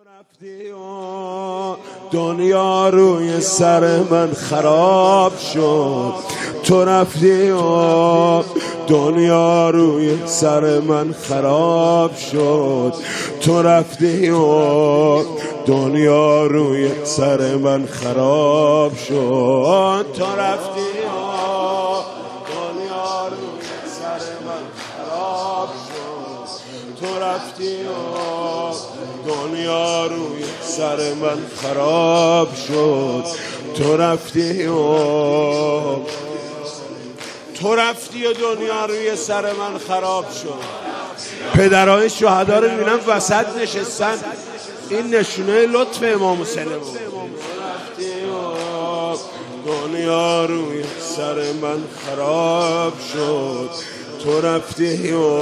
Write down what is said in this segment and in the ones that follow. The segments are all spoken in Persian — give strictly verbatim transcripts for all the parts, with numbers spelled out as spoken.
رفتی و دنیا روی سر من خراب شد. تو رفتی و دنیا روی سر من خراب شد. تو رفتی و دنیا روی سر من خراب شد. تو رفتی و دنیا روی سر من خراب شد. تو رفتی و دنیا روی سر من خراب شد. تو رفتی و تو رفتی و دنیا روی سر من خراب شد. پدرای شهدا رو میبینم وسط نشستن، این نشونه لطف امام حسین بود. دنیا روی سر من خراب شد. تو رفتی و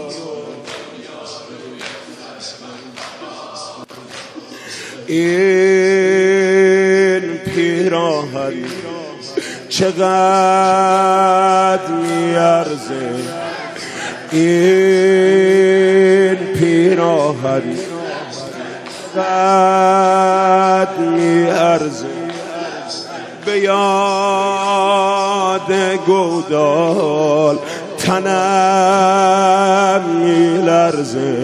این پیراهن چقدر میارزه، این پیراهن چقدر میارزه، به یاد گودال تنم میلرزه،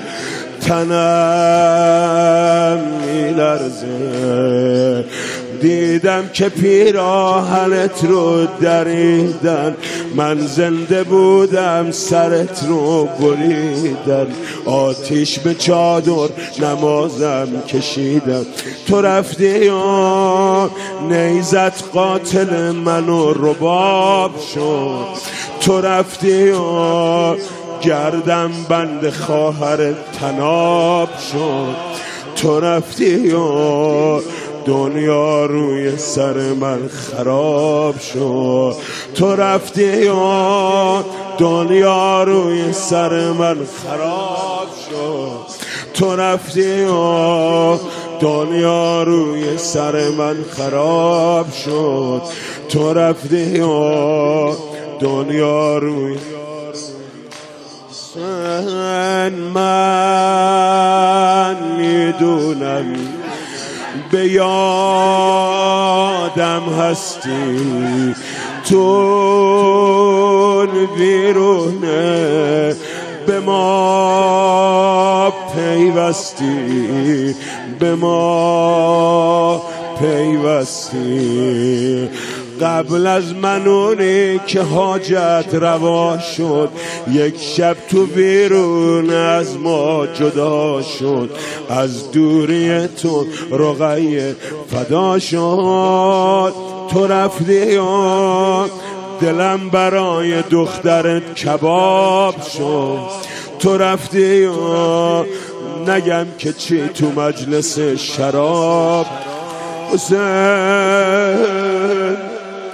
تنم میلرزه. دیدم که پیراهنت رو دریدن، من زنده بودم سرت رو بریدن. آتیش به چادر نمازم کشیدم. تو رفتی و نیزت قاتل منو رباب شد. تو رفتی و گردم بند خواهر تناب شد. تو رفتی و دنیا روی سر من خراب شد. تو رفتی و دنیا روی سر من خراب شد. تو رفتی و دنیا روی سر من خراب شد. تو رفتی و دنیا روی من میدونم به یادم هستی، تو بیرونه به ما پیوستی، به ما پیوستی. قبل از من اونی که حاجت روا شد، یک شب تو بیرون از ما جدا شد. از دوری تو رقیه فدا شد. تو رفتی و دلم برای دخترت کباب شد. تو رفتی و نگم که چی تو مجلس شراب. حسین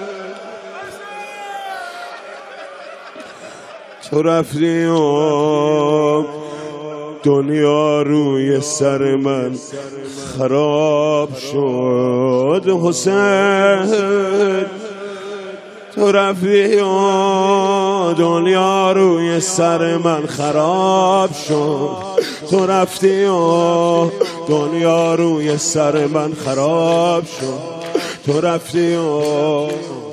تو رفتی و دنیا روی سر من خراب شد. حسین تو رفتی و دنیا روی سر من خراب شد. تو رفتی و دنیا روی سر من خراب شد. تو رفتی و